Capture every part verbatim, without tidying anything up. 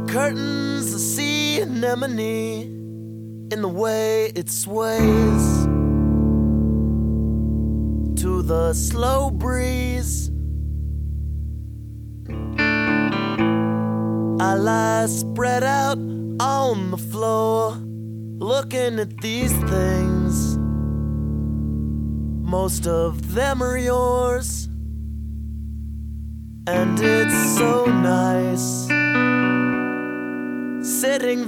curtains, the sea anemone, in the way it sways to the slow breeze. I lie spread out on the floor, looking at these things. Most of them are yours, and it's so nice sitting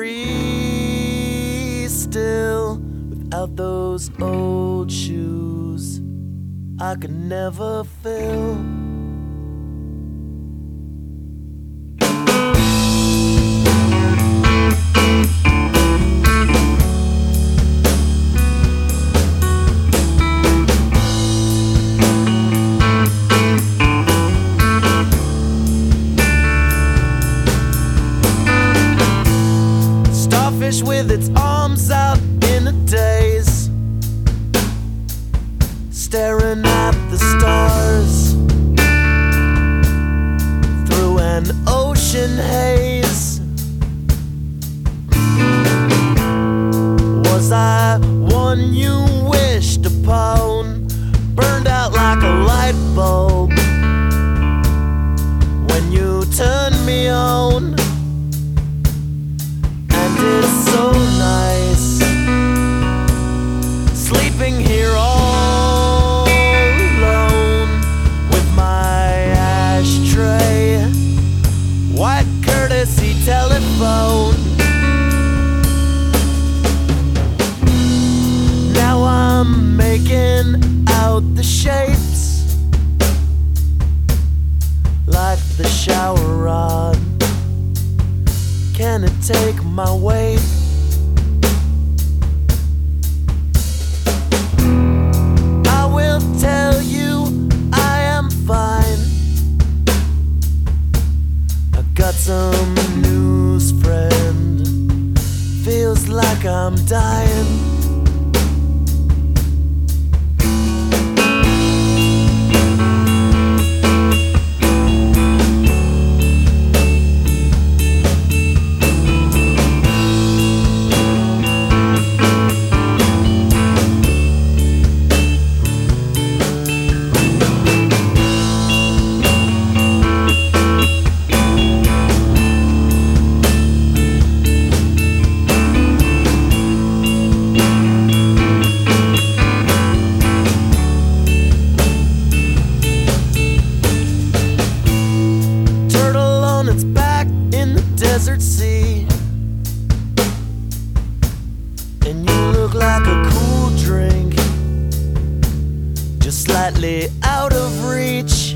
very still without those old shoes I could never fill. With its arms out in a daze, staring at the stars through an ocean haze. Was I one you wished upon, burned out like a light bulb when you turned me on? It's so nice sleeping here all alone with my ashtray, white courtesy telephone. Now I'm making out the shapes like the shower rod. Can it take my weight? I will tell you I am fine. I got some news, friend. Feels like I'm dying. Desert sea, and you look like a cool drink, just slightly out of reach.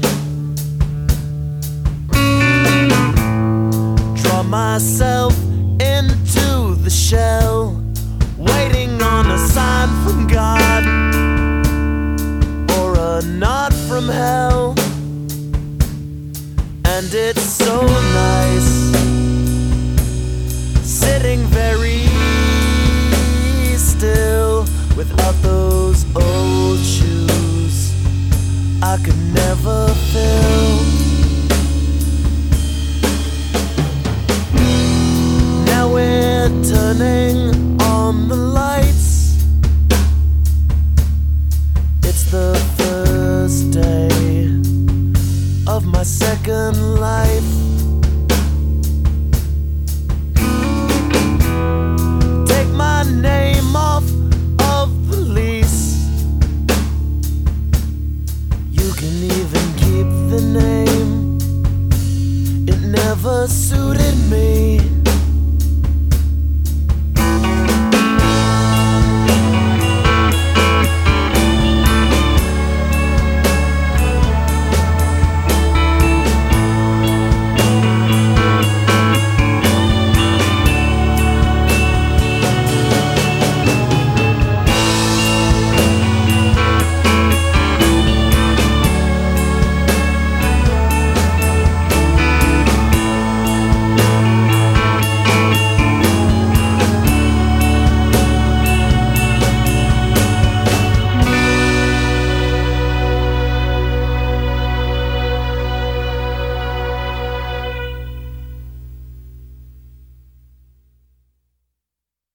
Draw myself into the shell, waiting on a sign from God or a nod from hell. And it's so nice sitting very still without those old shoes I could never fill. Now we're turning on the lights. It's the first day of my second life. My name off of the lease. You can even keep the name. It never suited me.